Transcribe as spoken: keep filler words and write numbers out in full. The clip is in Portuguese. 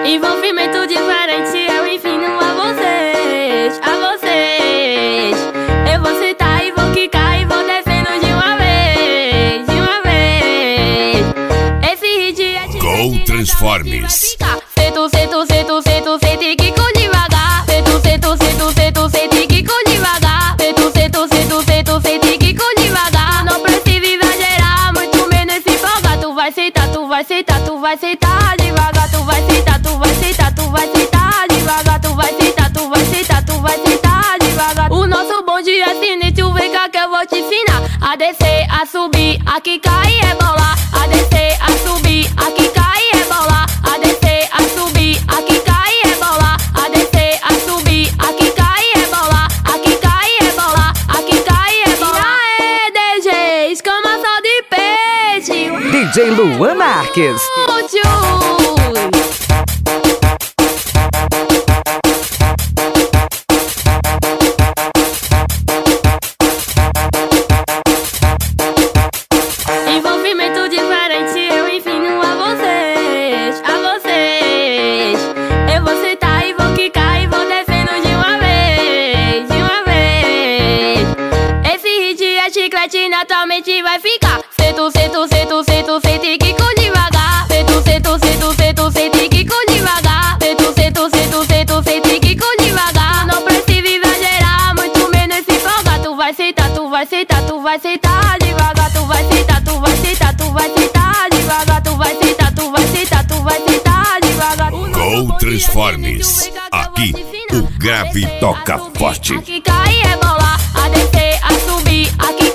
Envolvimento diferente, eu ensino a vocês, a vocês. Eu vou sentar e vou quicar e vou descendo de uma vez, de uma vez. Esse hit é de Go Transformers. Sento, sento, sento, sento, sento e quico devagar. Sento, sento, sento, sento, sento e quico devagar. Sento, sento, sento, sento, sento e quico devagar. Não precisa exagerar, muito menos se empolgar. Tu vai sentar, tu vai sentar, tu vai sentar devagar. Tu vai sentar, tu vai sentar, tu vai sentar devagar. Tu vai sentar, tu vai sentar, tu vai sentar devagar. O nosso bonde é sinistro, vem cá que eu vou te ensinar a descer, a subir, a quicar e rebolar. A descer, a subir, a quicar e rebolar. A descer, a subir, a quicar e rebolar. A descer, a subir, a quicar e rebolar. A quicar e rebolar, a quicar e rebolar. E aí, D Js, como só de peixe. D J Luan Marques. Envolvimento diferente, eu ensino a vocês, a vocês. Eu vou sentar e vou quicar e vou descendo de uma vez, de uma vez. Esse hit é chiclete, naturalmente vai ficar. Sento, sento, sento, sento, sento e quico devagar. Sento, sento, sento, sento, sento e quico devagar. Sento, sento, sento, sento, sento e quico devagar. Não precisa exagerar, muito menos se empolgar. Tu vai sentar, tu vai sentar, tu vai sentar devagar. Tu vai sentar, tu vai sentar, tu vai sentar devagar. Tu vai sentar, tu vai sentar, tu vai sentar devagar. Go Transformers. Aqui o grave toca forte. A quicar e rebolar, a descer, a subir, a quicar